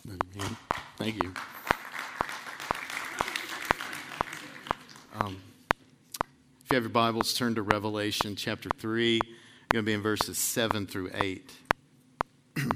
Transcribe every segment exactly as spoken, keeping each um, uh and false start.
Man. Thank you. Um, if you have your Bibles, turn to Revelation chapter three. You're going to be in verses seven through eight. It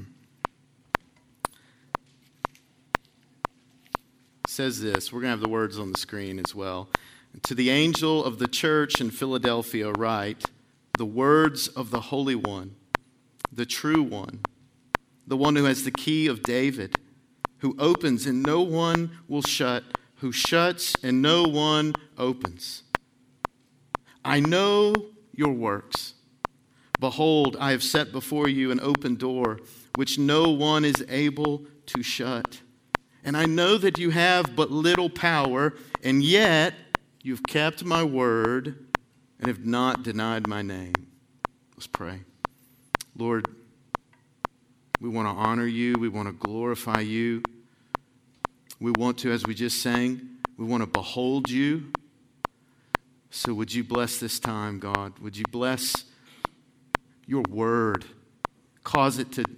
says this. We're going to have the words on the screen as well. To the angel of the church in Philadelphia write, the words of the Holy One, the true one, the one who has the key of David, who opens and no one will shut, who shuts and no one opens. I know your works. Behold, I have set before you an open door, which no one is able to shut. And I know that you have but little power, and yet you've kept my word and have not denied my name. Let's pray. Lord, we want to honor you. We want to glorify you. We want to, as we just sang, we want to behold you. So would you bless this time, God? Would you bless your word? Cause it to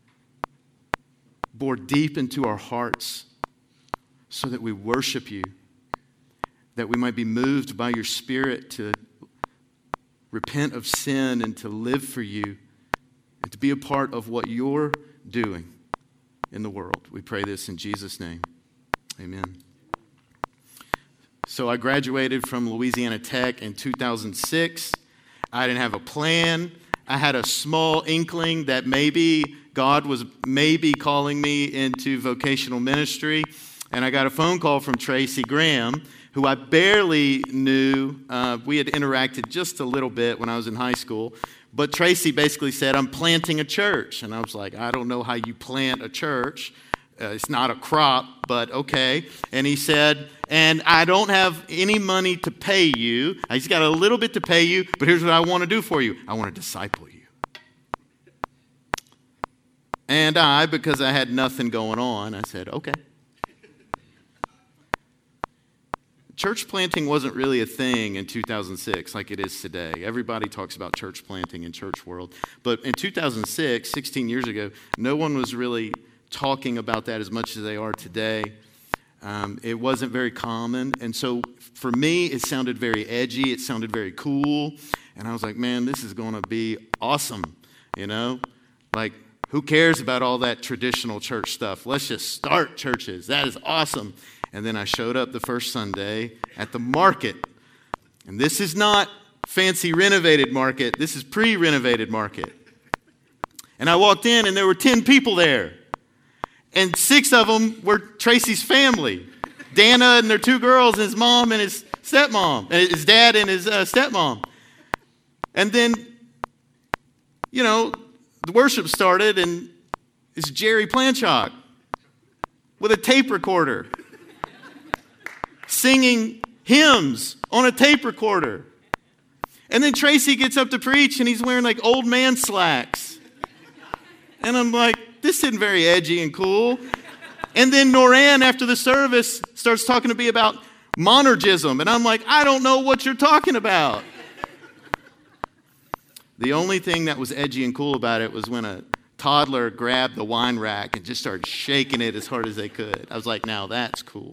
bore deep into our hearts so that we worship you, that we might be moved by your Spirit to repent of sin and to live for you and to be a part of what you're doing in the world. We pray this in Jesus' name. Amen. So I graduated from Louisiana Tech in two thousand six. I didn't have a plan. I had a small inkling that maybe God was maybe calling me into vocational ministry. And I got a phone call from Tracy Graham, who I barely knew. Uh, we had interacted just a little bit when I was in high school. But Tracy basically said, I'm planting a church. And I was like, I don't know how you plant a church. Uh, it's not a crop, but okay. And he said, and I don't have any money to pay you. I just got a little bit to pay you, but here's what I want to do for you. I want to disciple you. And I, because I had nothing going on, I said, okay. Church planting wasn't really a thing in two thousand six like it is today. Everybody talks about church planting in church world. But in two thousand six, sixteen years ago, no one was really talking about that as much as they are today. Um, it wasn't very common. And so for me, it sounded very edgy. It sounded very cool. And I was like, man, this is going to be awesome. You know, like, who cares about all that traditional church stuff? Let's just start churches. That is awesome. And then I showed up the first Sunday at the market. And this is not fancy renovated market. This is pre-renovated market. And I walked in and there were ten people there. And six of them were Tracy's family. Dana and their two girls, and his mom and his stepmom. And his dad and his uh, stepmom. And then, you know, the worship started and it's Jerry Planchok with a tape recorder. Singing hymns on a tape recorder. And then Tracy gets up to preach and he's wearing like old man slacks. And I'm like, this isn't very edgy and cool. And then Noran, after the service, starts talking to me about monergism. And I'm like, I don't know what you're talking about. The only thing that was edgy and cool about it was when a toddler grabbed the wine rack and just started shaking it as hard as they could. I was like, now that's cool.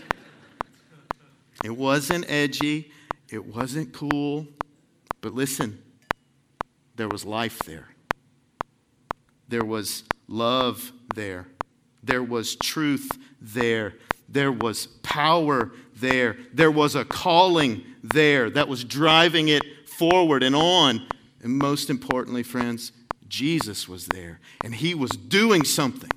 It wasn't edgy. It wasn't cool. But listen, there was life there. There was love there. There was truth there. There was power there. There was a calling there that was driving it forward and on. And most importantly, friends, Jesus was there. And he was doing something.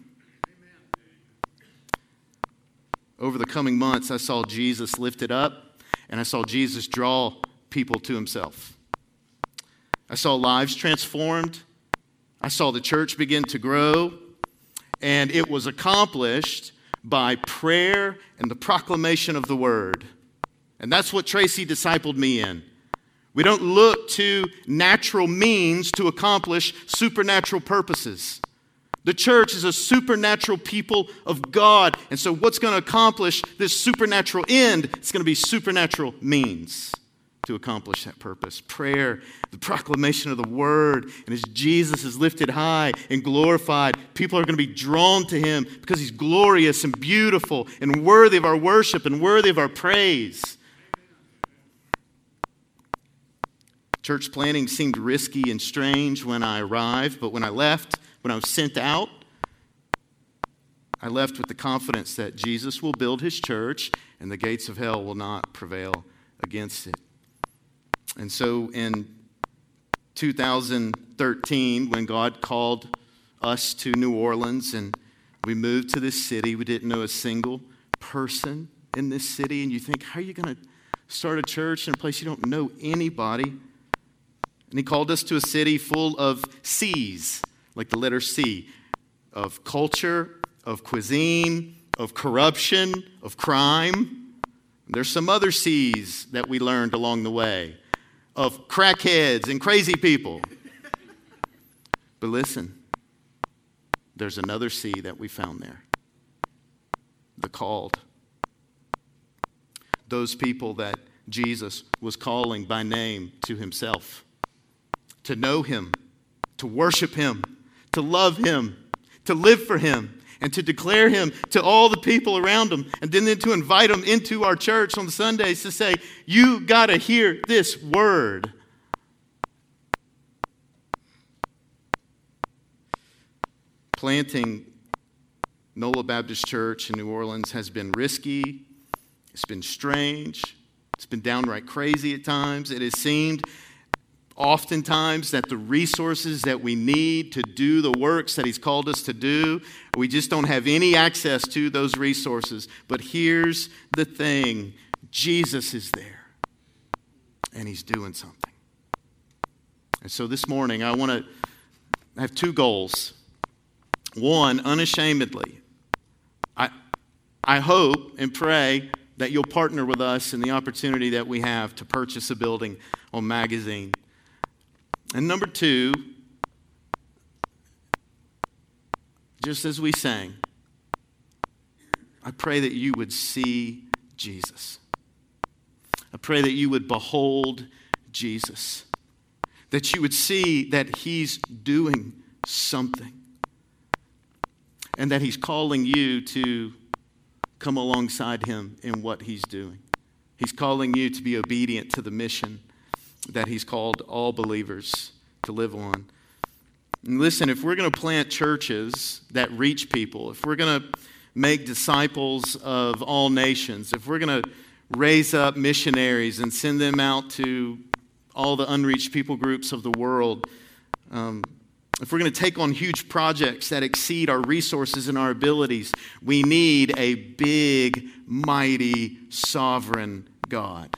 Over the coming months, I saw Jesus lifted up, and I saw Jesus draw people to himself. I saw lives transformed. I saw the church begin to grow, and it was accomplished by prayer and the proclamation of the word. And that's what Tracy discipled me in. We don't look to natural means to accomplish supernatural purposes. The church is a supernatural people of God. And so what's going to accomplish this supernatural end? It's going to be supernatural means. to accomplish that purpose. Prayer, the proclamation of the word, and as Jesus is lifted high and glorified, people are going to be drawn to him because he's glorious and beautiful and worthy of our worship and worthy of our praise. Church planting seemed risky and strange when I arrived, but when I left, when I was sent out, I left with the confidence that Jesus will build his church and the gates of hell will not prevail against it. And so in two thousand thirteen, when God called us to New Orleans and we moved to this city, we didn't know a single person in this city. And you think, how are you going to start a church in a place you don't know anybody? And he called us to a city full of C's, like the letter C, of culture, of cuisine, of corruption, of crime. There's some other C's that we learned along the way, of crackheads and crazy people. But listen, there's another C that we found there. The called. Those people that Jesus was calling by name to himself. To know him, to worship him, to love him, to live for him, and to declare him to all the people around him, and then, then to invite them into our church on Sundays to say, you got to hear this word. Planting NOLA Baptist Church in New Orleans has been risky. It's been strange. It's been downright crazy at times. It has seemed oftentimes that the resources that we need to do the works that he's called us to do, we just don't have any access to those resources. But here's the thing. Jesus is there. And he's doing something. And so this morning I want to I have two goals. One, unashamedly, I I hope and pray that you'll partner with us in the opportunity that we have to purchase a building on Magazine. And number two, just as we sang, I pray that you would see Jesus. I pray that you would behold Jesus. That you would see that he's doing something. And that he's calling you to come alongside him in what he's doing. He's calling you to be obedient to the mission that he's called all believers to live on. And listen, if we're going to plant churches that reach people, if we're going to make disciples of all nations, if we're going to raise up missionaries and send them out to all the unreached people groups of the world, um, if we're going to take on huge projects that exceed our resources and our abilities, we need a big, mighty, sovereign God.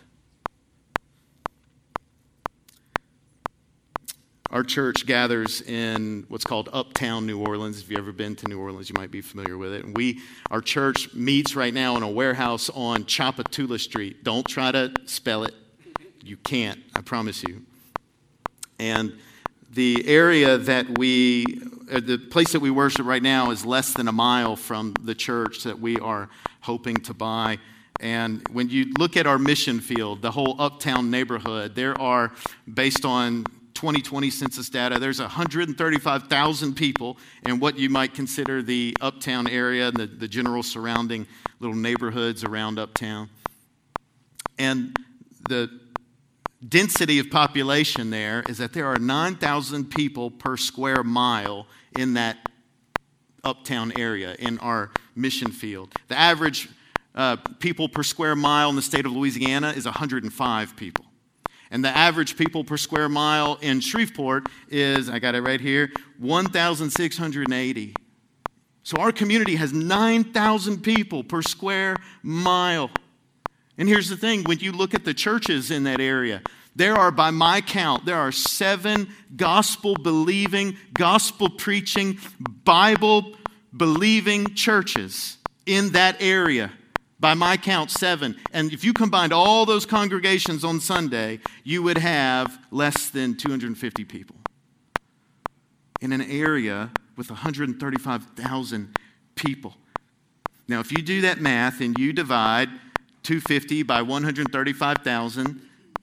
Our church gathers in what's called Uptown New Orleans. If you've ever been to New Orleans, you might be familiar with it. And we, our church meets right now in a warehouse on Chapatula Street. Don't try to spell it. You can't, I promise you. And the area that we, the place that we worship right now is less than a mile from the church that we are hoping to buy. And when you look at our mission field, the whole Uptown neighborhood, there are, based on twenty twenty census data, there's one hundred thirty-five thousand people in what you might consider the Uptown area and the, the general surrounding little neighborhoods around Uptown. And the density of population there is that there are nine thousand people per square mile in that Uptown area in our mission field. The average uh, people per square mile in the state of Louisiana is one hundred five people. And the average people per square mile in Shreveport is, I got it right here, one thousand six hundred eighty. So our community has nine thousand people per square mile. And here's the thing, when you look at the churches in that area, there are, by my count, there are seven gospel-believing, gospel-preaching, Bible-believing churches in that area. By my count, seven. And if you combined all those congregations on Sunday, you would have less than two hundred fifty people. In an area with one hundred thirty-five thousand people. Now, if you do that math and you divide two hundred fifty by one hundred thirty-five thousand,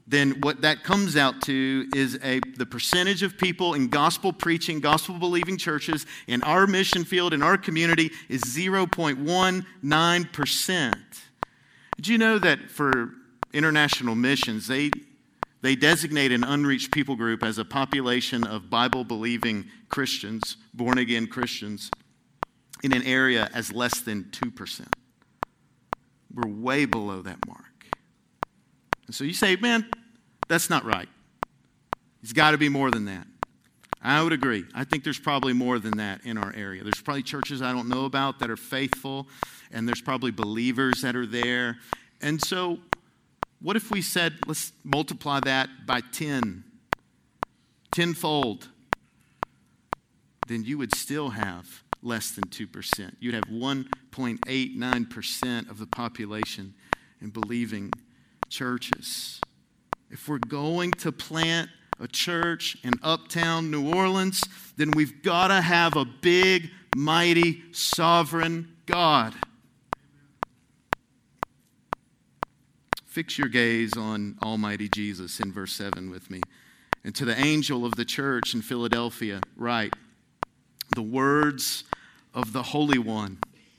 then what that comes out to is a the percentage of people in gospel preaching, gospel believing churches in our mission field, in our community, is zero point one nine percent. Did you know that for international missions, they they designate an unreached people group as a population of Bible believing Christians, born again Christians, in an area as less than two percent? We're way below that mark. And so you say, man, that's not right. It's got to be more than that. I would agree. I think there's probably more than that in our area. There's probably churches I don't know about that are faithful, and there's probably believers that are there. And so what if we said, let's multiply that by ten, tenfold? Then you would still have less than two percent. You'd have one point eight nine percent of the population in believing churches. If we're going to plant a church in uptown New Orleans, then we've got to have a big, mighty, sovereign God. Fix your gaze on Almighty Jesus in verse seven with me. And to the angel of the church in Philadelphia, write, the words of the Holy One,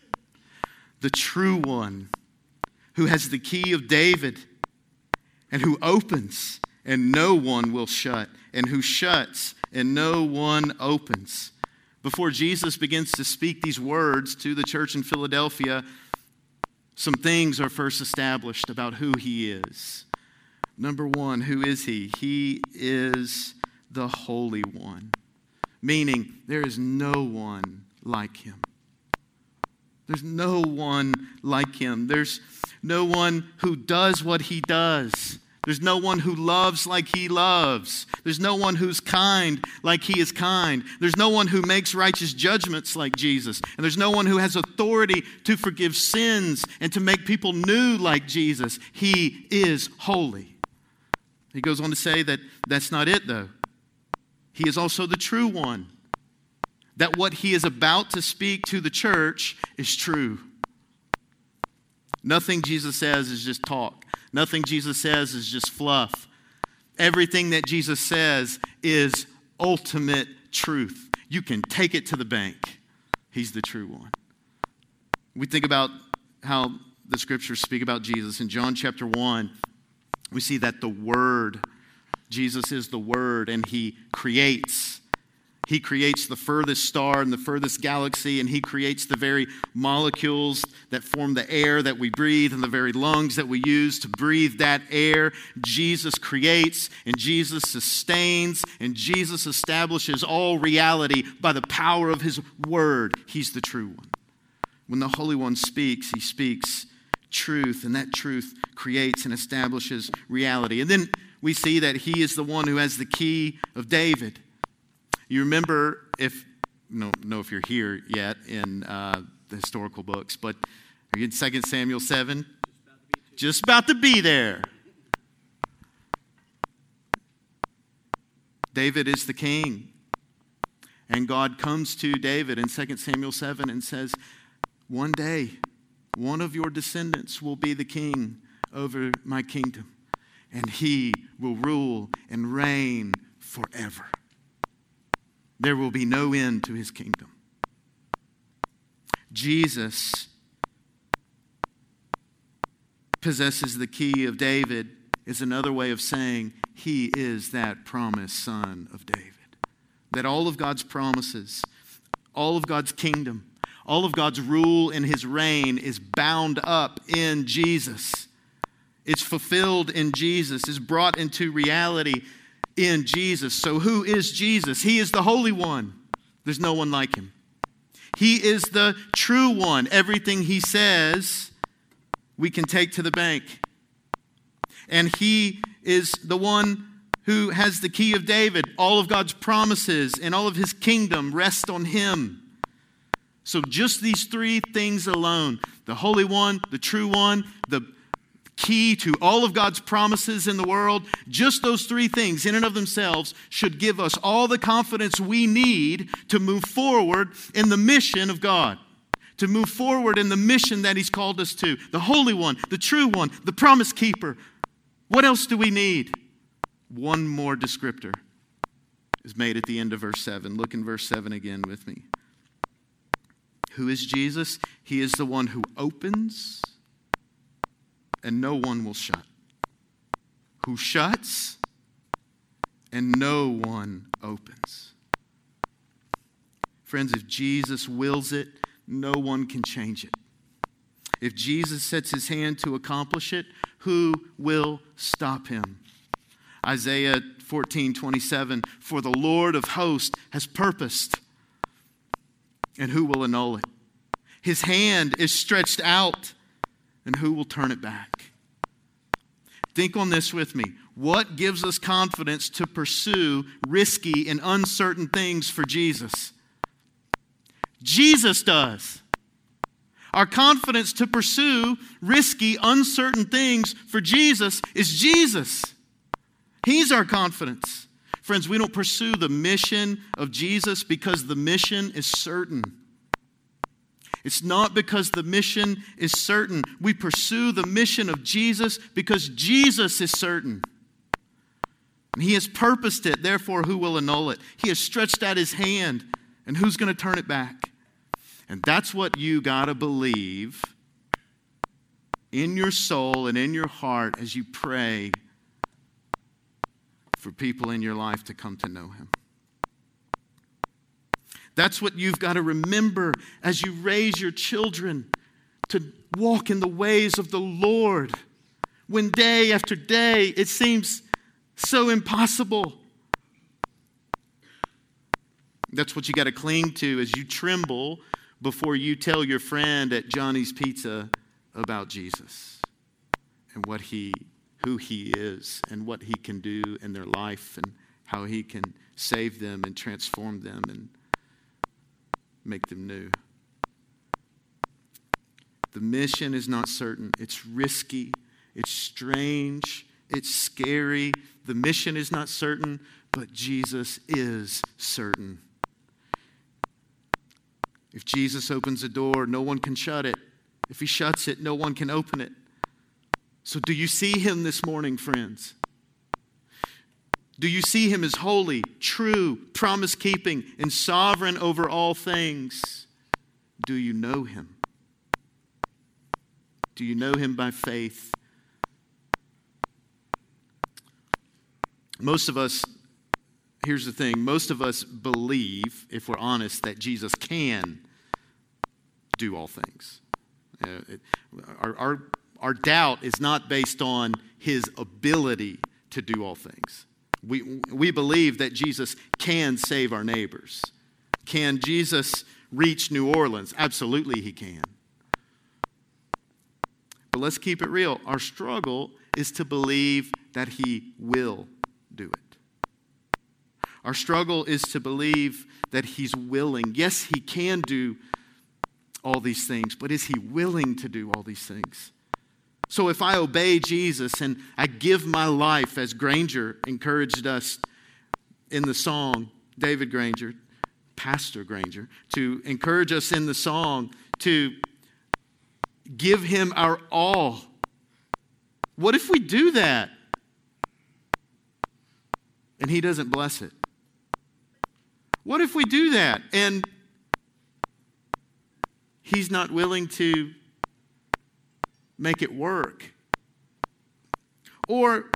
the true One, who has the key of David, and who opens, and no one will shut, and who shuts, and no one opens. Before Jesus begins to speak these words to the church in Philadelphia, some things are first established about who he is. Number one, who is he? He is the Holy One, meaning there is no one like him. There's no one like him. There's no one who does what he does. There's no one who loves like he loves. There's no one who's kind like he is kind. There's no one who makes righteous judgments like Jesus. And there's no one who has authority to forgive sins and to make people new like Jesus. He is holy. He goes on to say that that's not it, though. He is also the true one. That what he is about to speak to the church is true. Nothing Jesus says is just talk. Nothing Jesus says is just fluff. Everything that Jesus says is ultimate truth. You can take it to the bank. He's the true one. We think about how the scriptures speak about Jesus. In John chapter one, we see that the Word, Jesus is the Word, and he creates. He creates the furthest star in the furthest galaxy, and he creates the very molecules that form the air that we breathe and the very lungs that we use to breathe that air. Jesus creates, and Jesus sustains, and Jesus establishes all reality by the power of his word. He's the true one. When the Holy One speaks, he speaks truth, and that truth creates and establishes reality. And then we see that he is the one who has the key of David. You remember, if, I don't know if you're here yet in uh, the historical books, but are you in Second Samuel seven? Just about to be there. David is the king. And God comes to David in Second Samuel seven and says, one day, one of your descendants will be the king over my kingdom, and he will rule and reign forever. There will be no end to his kingdom. Jesus possesses the key of David is another way of saying he is that promised son of David. That all of God's promises, all of God's kingdom, all of God's rule and his reign is bound up in Jesus. It's fulfilled in Jesus. It's brought into reality in Jesus. So who is Jesus? He is the Holy One. There's no one like him. He is the true one. Everything he says, we can take to the bank. And he is the one who has the key of David. All of God's promises and all of his kingdom rest on him. So just these three things alone, the Holy One, the true one, the key to all of God's promises in the world, just those three things in and of themselves should give us all the confidence we need to move forward in the mission of God, to move forward in the mission that he's called us to. The Holy One, the true one, the promise keeper. What else do we need? one more descriptor is made at the end of verse seven. Look in verse seven again with me. Who is Jesus? He is the one who opens and no one will shut. Who shuts and no one opens. Friends, if Jesus wills it, no one can change it. If Jesus sets his hand to accomplish it, who will stop him? Isaiah fourteen twenty-seven, for the Lord of hosts has purposed, and who will annul it? His hand is stretched out, and who will turn it back? Think on this with me. What gives us confidence to pursue risky and uncertain things for Jesus? Jesus does. Our confidence to pursue risky, uncertain things for Jesus is Jesus. He's our confidence. Friends, we don't pursue the mission of Jesus because the mission is certain. It's not because the mission is certain. We pursue the mission of Jesus because Jesus is certain. And he has purposed it, therefore who will annul it? He has stretched out his hand, and who's going to turn it back? And that's what you got to believe in your soul and in your heart as you pray for people in your life to come to know him. That's what you've got to remember as you raise your children to walk in the ways of the Lord. When day after day it seems so impossible. That's what you got to cling to as you tremble before you tell your friend at Johnny's Pizza about Jesus and what he, who he is and what he can do in their life and how he can save them and transform them and make them new. The mission is not certain. It's risky. It's strange. It's scary. The mission is not certain, but Jesus is certain. If Jesus opens a door, no one can shut it. If he shuts it, no one can open it. So do you see him this morning, friends? Do you see him as holy, true, promise-keeping, and sovereign over all things? Do you know him? Do you know him by faith? Most of us, here's the thing, most of us believe, if we're honest, that Jesus can do all things. Uh, it, our, our, our doubt is not based on his ability to do all things. We, we believe that Jesus can save our neighbors. Can Jesus reach New Orleans? Absolutely he can. But let's keep it real. Our struggle is to believe that he will do it. Our struggle is to believe that he's willing. Yes, he can do all these things, but is he willing to do all these things? So if I obey Jesus and I give my life, as Granger encouraged us in the song, David Granger, Pastor Granger, to encourage us in the song to give him our all. What if we do that and he doesn't bless it? What if we do that and he's not willing to make it work? Or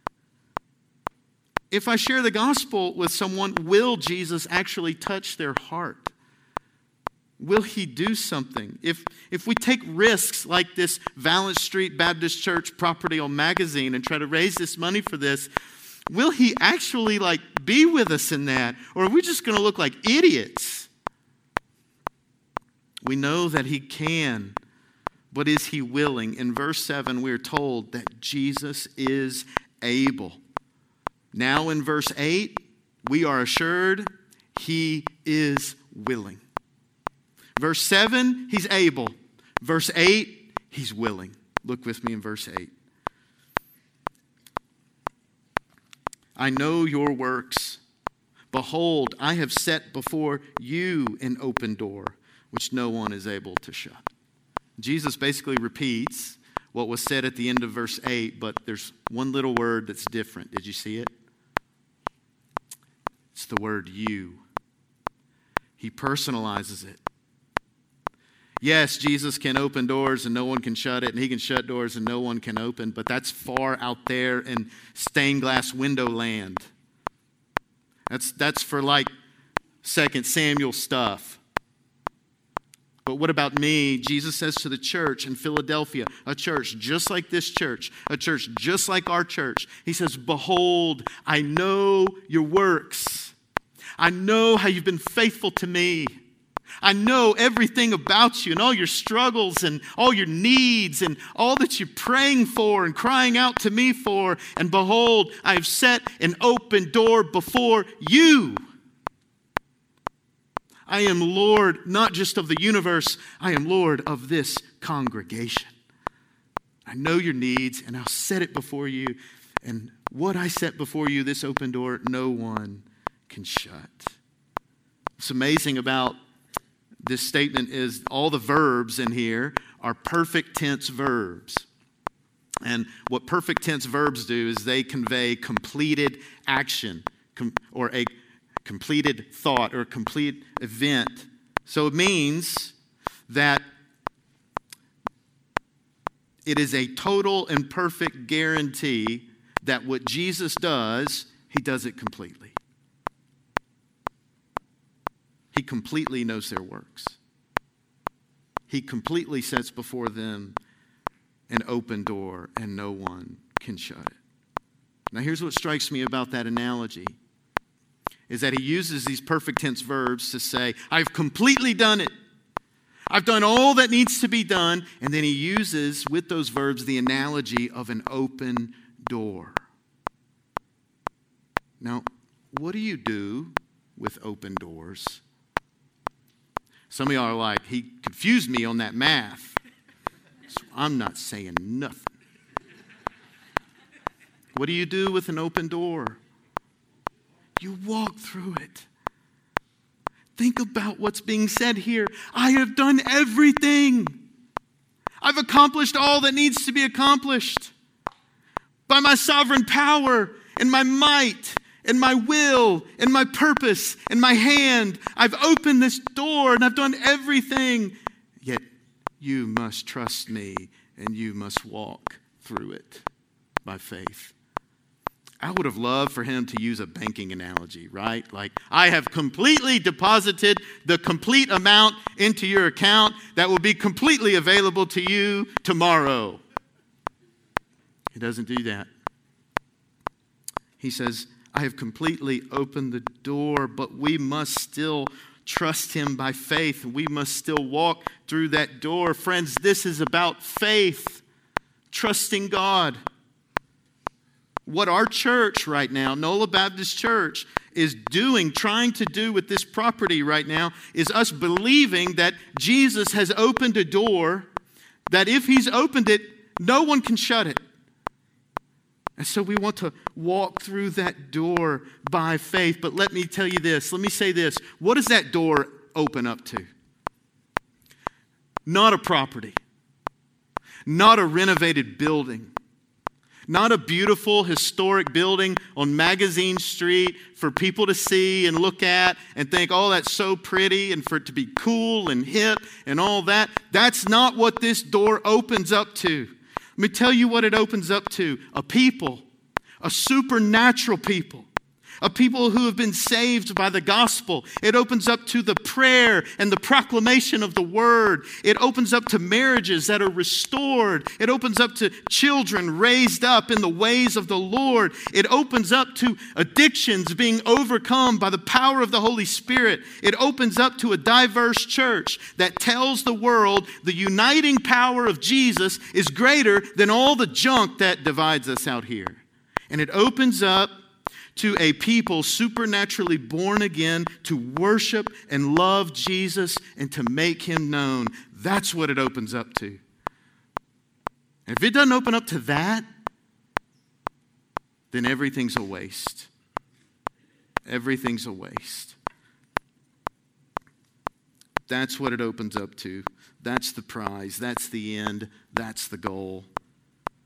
if I share the gospel with someone, will Jesus actually touch their heart? Will he do something? If if we take risks like this Valence Street Baptist Church property on magazine and try to raise this money for this, will he actually like be with us in that? Or are we just going to look like idiots? We know that he can, but is he willing? In verse seven, we are told that Jesus is able. Now in verse eight, we are assured he is willing. Verse seven, he's able. Verse eight, he's willing. Look with me in verse eight. I know your works. Behold, I have set before you an open door, which no one is able to shut. Jesus basically repeats what was said at the end of verse eight, but there's one little word that's different. Did you see it? the word you. He personalizes it. Yes, Jesus can open doors and no one can shut it, and he can shut doors and no one can open, but that's far out there in stained glass window land. That's, that's for like Second Samuel stuff. But what about me? Jesus says to the church in Philadelphia, a church just like this church, a church just like our church, he says, behold, I know your works. I know how you've been faithful to me. I know everything about you and all your struggles and all your needs and all that you're praying for and crying out to me for. And behold, I have set an open door before you. I am Lord, not just of the universe, I am Lord of this congregation. I know your needs and I'll set it before you. And what I set before you, this open door, no one can shut. What's amazing about this statement is all the verbs in here are perfect tense verbs. And what perfect tense verbs do is they convey completed action com- or a completed thought or a complete event. So it means that it is a total and perfect guarantee that what Jesus does, he does it completely. He completely knows their works. He completely sets before them an open door and no one can shut it. Now here's what strikes me about that analogy is that he uses these perfect tense verbs to say, I've completely done it. I've done all that needs to be done. And then he uses with those verbs the analogy of an open door. Now, what do you do with open doors? Some of y'all are like, he confused me on that math. So I'm not saying nothing. What do you do with an open door? You walk through it. Think about what's being said here. I have done everything. I've accomplished all that needs to be accomplished. By my sovereign power and my might and my will and my purpose and my hand, I've opened this door and I've done everything. Yet you must trust me and you must walk through it by faith. I would have loved for him to use a banking analogy, right? Like, I have completely deposited the complete amount into your account that will be completely available to you tomorrow. He doesn't do that. He says, I have completely opened the door, but we must still trust him by faith. We must still walk through that door. Friends, this is about faith, trusting God. What our church right now, NOLA Baptist Church, is doing, trying to do with this property right now, is us believing that Jesus has opened a door, that if he's opened it, no one can shut it. And so we want to walk through that door by faith. But let me tell you this, let me say this. What does that door open up to? Not a property. Not a renovated building. Not a beautiful historic building on Magazine Street for people to see and look at and think, oh, that's so pretty, and for it to be cool and hip and all that. That's not what this door opens up to. Let me tell you what it opens up to. A people, a supernatural people. A people who have been saved by the gospel. It opens up to the prayer and the proclamation of the word. It opens up to marriages that are restored. It opens up to children raised up in the ways of the Lord. It opens up to addictions being overcome by the power of the Holy Spirit. It opens up to a diverse church that tells the world the uniting power of Jesus is greater than all the junk that divides us out here. And it opens up to a people supernaturally born again to worship and love Jesus and to make him known. That's what it opens up to. And if it doesn't open up to that, then everything's a waste. Everything's a waste. That's what it opens up to. That's the prize. That's the end. That's the goal.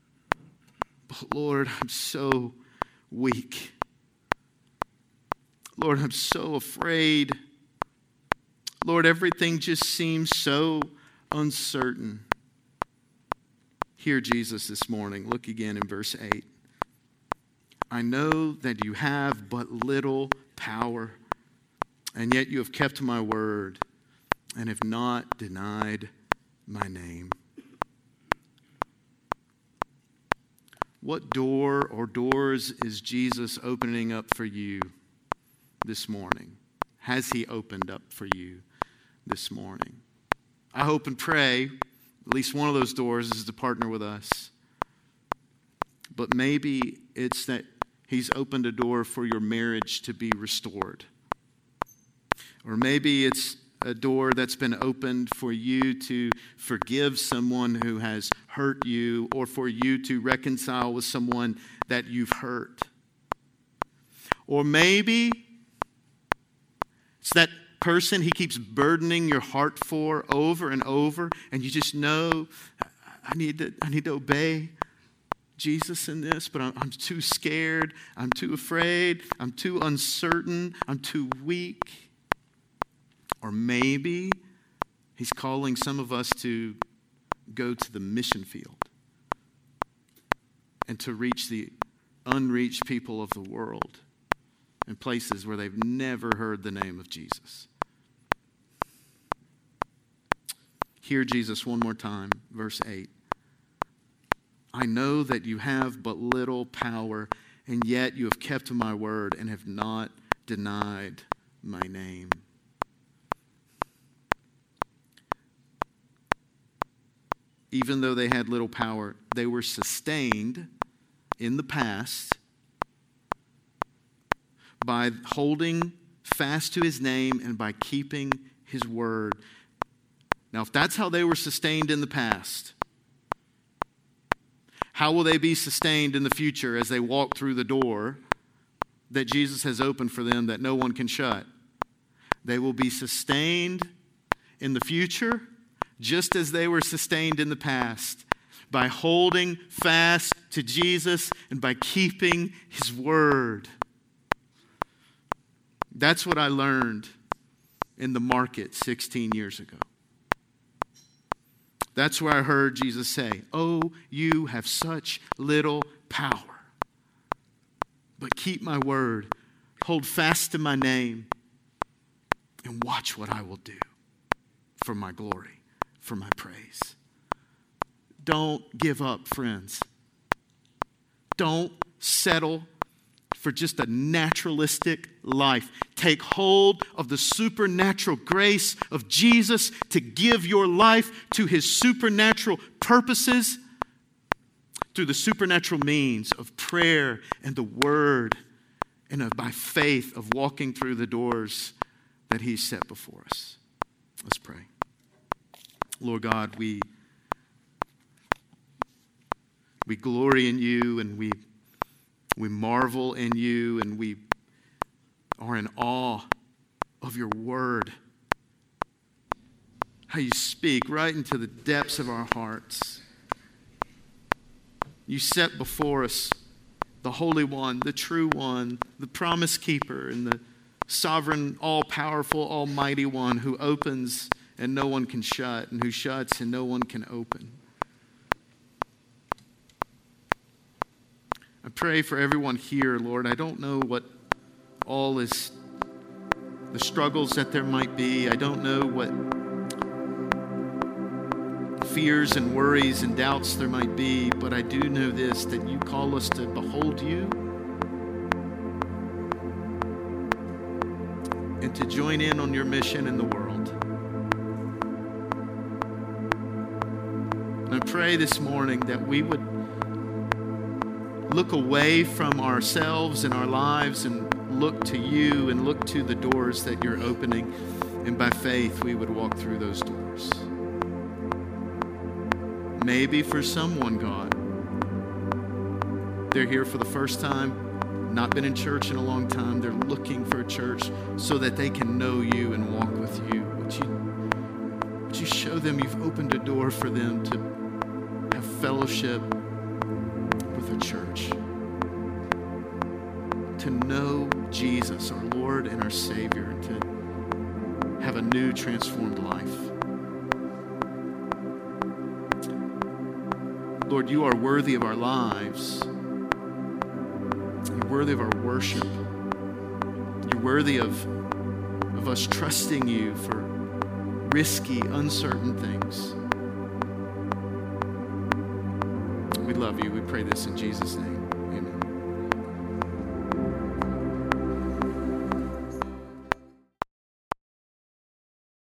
But Lord, I'm so weak. Lord, I'm so afraid. Lord, everything just seems so uncertain. Hear Jesus this morning. Look again in verse eight. I know that you have but little power, and yet you have kept my word and have not denied my name. What door or doors is Jesus opening up for you this morning? Has he opened up for you this morning? I hope and pray at least one of those doors is to partner with us. But maybe it's that he's opened a door for your marriage to be restored. Or maybe it's a door that's been opened for you to forgive someone who has hurt you, or for you to reconcile with someone that you've hurt. Or maybe it's that person he keeps burdening your heart for over and over, and you just know, I need to, I need to obey Jesus in this, but I'm, I'm too scared, I'm too afraid, I'm too uncertain, I'm too weak. Or maybe he's calling some of us to go to the mission field and to reach the unreached people of the world in places where they've never heard the name of Jesus. Hear Jesus one more time, verse eight. I know that you have but little power, and yet you have kept my word and have not denied my name. Even though they had little power, they were sustained in the past by holding fast to his name and by keeping his word. Now, if that's how they were sustained in the past, how will they be sustained in the future as they walk through the door that Jesus has opened for them that no one can shut? They will be sustained in the future just as they were sustained in the past, by holding fast to Jesus and by keeping his word. That's what I learned in the market sixteen years ago. That's where I heard Jesus say, oh, you have such little power, but keep my word, hold fast to my name, and watch what I will do for my glory, for my praise. Don't give up, friends. Don't settle for just a naturalistic life. Take hold of the supernatural grace of Jesus to give your life to his supernatural purposes through the supernatural means of prayer and the word, and of, by faith of walking through the doors that he's set before us. Let's pray. Lord God, we, we glory in you, and we, we marvel in you, and we are in awe of your word. How you speak right into the depths of our hearts. You set before us the Holy One, the true One, the promise keeper, and the sovereign, all-powerful, almighty One who opens and no one can shut, and who shuts and no one can open. I pray for everyone here, Lord. I don't know what all is, the struggles that there might be. I don't know what fears and worries and doubts there might be, but I do know this, that you call us to behold you and to join in on your mission in the world. And I pray this morning that we would look away from ourselves and our lives and look to you and look to the doors that you're opening. And by faith, we would walk through those doors. Maybe for someone, God, they're here for the first time, not been in church in a long time. They're looking for a church so that they can know you and walk with you. Would you, would you show them you've opened a door for them to have fellowship with a church, to know Jesus, our Lord Lord and our Savior, to have a new transformed life. Lord, you are worthy of our lives. You're worthy of our worship. You're worthy of, of us trusting you for risky, uncertain things. We love you. We pray this in Jesus' name. Amen.